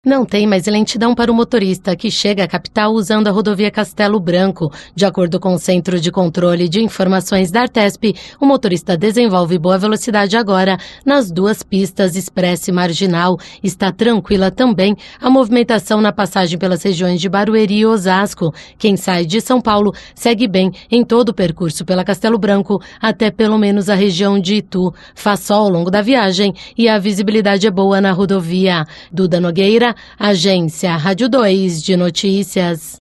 Não tem mais lentidão para o motorista que chega à capital usando a rodovia Castelo Branco. De acordo com o Centro de Controle de Informações da Artesp, o motorista desenvolve boa velocidade agora nas duas pistas Expressa e Marginal. Está tranquila também a movimentação na passagem pelas regiões de Barueri e Osasco. Quem sai de São Paulo segue bem em todo o percurso pela Castelo Branco até pelo menos a região de Itu. Faz sol ao longo da viagem e a visibilidade é boa na rodovia. Duda Nogueira, Agência Rádio 2 de Notícias.